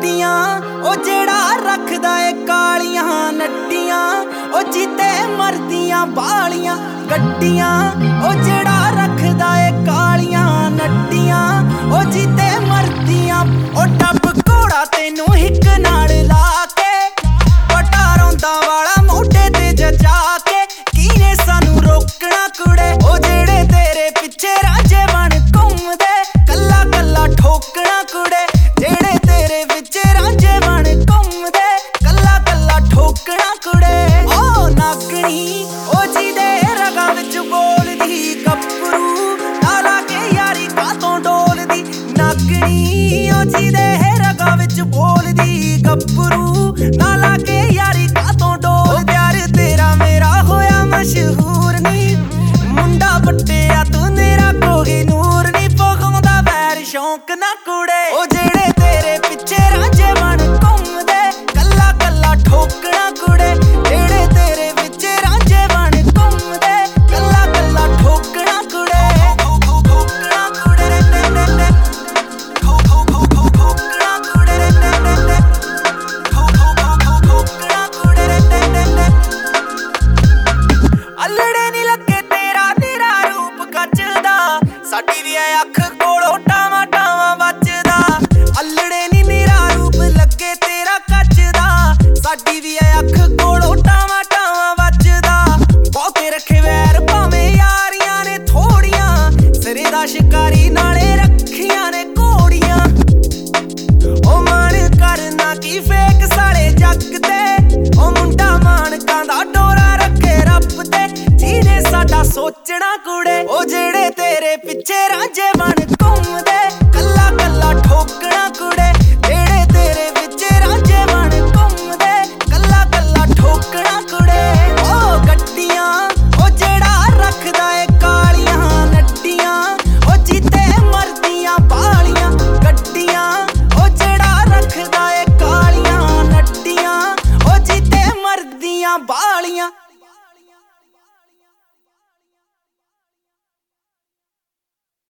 नड्डियां ओ जेड़ा रखदा ए कालियां नड्डियां ओ जीते मरदियां बालियां गड्डियां ओ जेड़ा रखदा ए कालियां नड्डियां ओ जीते मरदियां ओ टप घोड़ा तेनू हिक नाल ला के पटा रौंदा वाला मोढे ते जचा के कीने सानू रोकना कुड़े ओ जेड़े तेरे पिछे राजे बन घूमदे कल्ला कल्ला ठोकना कुड़े जेड़े तेरे विच रांझे बन घूमदे कल्ला कल्ला ठोकना कुड़े ओ नागणी ओ जीदे रगा विच बोलदी गब्बरू नाला के यारी कातों डोलदी नागणी ओ जीदे रगा विच बोलदी गब्बरू नाला के यारी कातों डोल प्यार तेरा मेरा होया मशहूर नी मुंडा पट्टिया तू मेरा कोई नूर नी पगाउंदा वैर शौक ना कुड़े ओ जेड़े तेरे पिछे रांझे बन घूमदे कल्ला कल्ला ठोकना कुड़े जेड़े तेरे विच रांझे बन घूमदे कल्ला कल्ला ठोकना कुड़े ठोकना कुड़े ठोकना कुड़े ठोकना कुड़े अल्लड़े नी लगे तेरा तेरा रूप कचदा साडी वी अख कोलों टावा टावा बचदा अल्लड़े नी मेरा रूप लगे तेरा कचदा साडी वी अख कोलों टावा टावा बचदा बहुते रखे वैर भावें यारियां ने थोड़ियां सिरे दा शिकारी नाले रखियां ने घोड़ियां ओ मन करना की फेक साले जग ते ओ मुंडा मानकां दा डोरा रखे रब ते जीने साडा सोचना कुड़े ओ जेड़े तेरे पिछे रांझे बन घूमदे कल्ला कल्ला ठोकना कुड़े